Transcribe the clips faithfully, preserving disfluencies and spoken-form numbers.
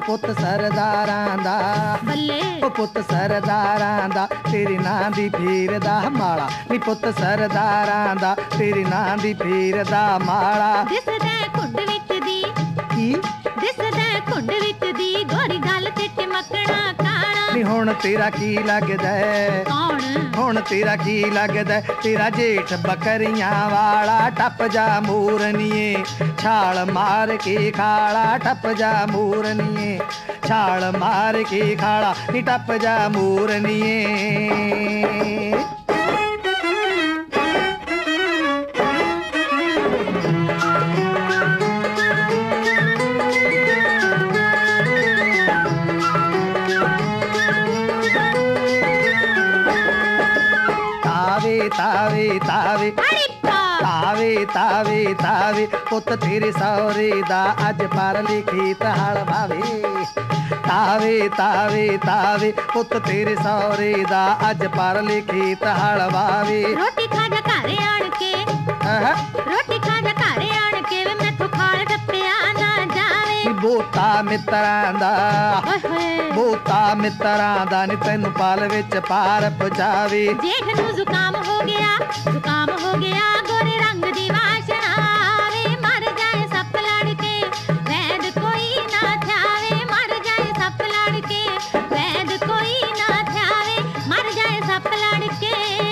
पुत सरदारां दा बल्ले ओ पुत सरदारां दा तेरे नां दी फेर दा माला नी पुत सरदारां दा तेरे नां दी फेर दा माला दिसदा कुंड विच दी की दिसदा कुंड विच दी गोरी गल ते टमकना काला नी हुण तेरा की लगदा कौन हुण तेरा की लगदा तेरा जेठ बकरियां वाला टप जा मूरनीए छाल मार के खाला टप जा मूरनीए छाल मार के खाला नी टप जा मूरनीए तावे तावे तावे तावे तावे पुत तेरे सौरे दा अज पर लिखित हल भावे तावे तावे तावे पुत तेरे सौरे दा अज पर लिखित हल भावे रोटी खा जा घरे आण के रोटी खा जा घरे आण के वे मैथों खाल टप्पिया ना जावे बोता मित्रां दा बोता मित्रां दा नी तैनू पाल विच पार पहुंचावे जेठ नू जुकाम हो गया जुकाम हो गया गोरे रंग दी वासना आवे मर जाए सप लड़ के वैद कोई ना थ्यावे मर जाए सप लड़ के वैद कोई ना थ्यावे मर जाए सप लड़ के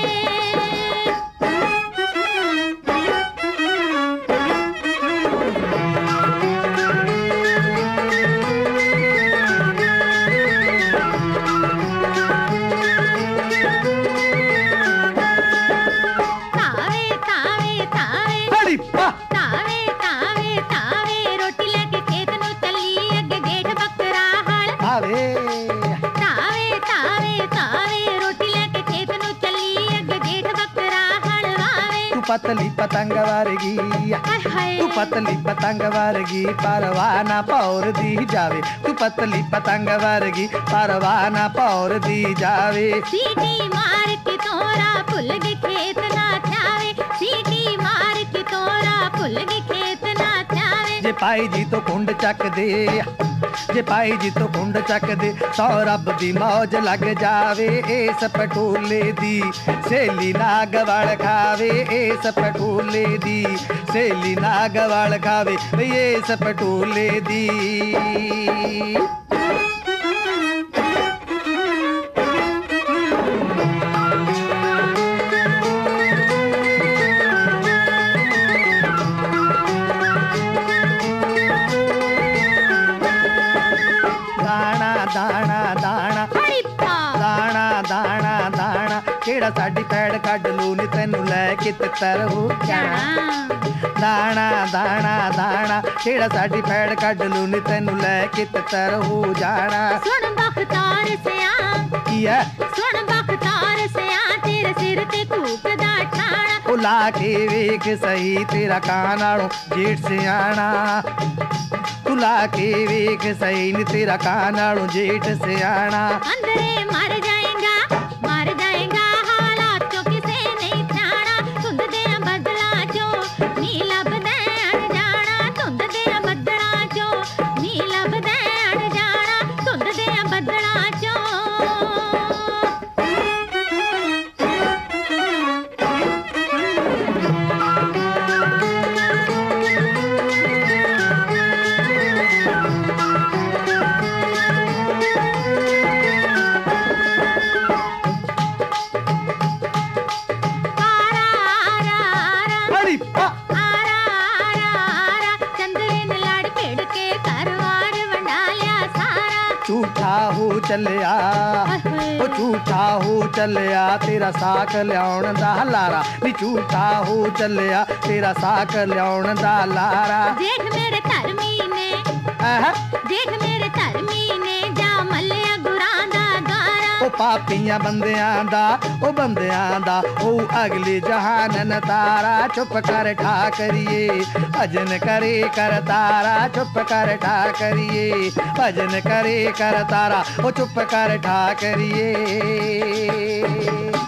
पतली पतंग वर्गी तू पतली पतंग वर्गी परवाना पौर दी जावे तू पतली पतंग वर्गी परवाना पौर दी जावे सीटी मार के तोरा फुल के खेत ना थ्यावे सीटी मार के तोरा फुल के खेत ना थ्यावे जे पाई जी तो कुंड चक दे जे पाई जी तो कुंड चक दे सौ रब दी मौज लग जावे इस पटोले दी सहेली नाग वल खावे इस पटोले दी सहेली नाग वल खावे इस पटोले दी केड़ा साडी पैड़ कढ लू नी तैनू लैके तितर हो जाना दाना दाना दाना केड़ा साडी पैड़ कढ लू नी तैनू लैके तितर हो जाना सुन बख्तार सिया की है सुन बख्तार सिया तेरे सिर ते कूक दा ठाणा ओ ला के वेख सही तेरा कान नालों जेठ सियाणा तू ला के वेख सही नी तेरा कान नालों जेठ सियाणा अंदरे मर जाएगा मर जाएगा चलिया ओ झूठा हो चलिया तेरा साक लियाउण दा लारा नी झूठा हो चलिया तेरा साक लियाउण दा लारा जेठ मेरे धर्मी ने जेठ मेरे धर्मी ने जा मलिया गुरां दा गारा ओ पापियां बंदियां दा ओ बंदियां दा ओ अगले जहान न तारा चुप कर ठा करिए भजन करे कर तारा चुप कर ठा करिए भजन करे कर तारा ओ चुप कर ठा करिए।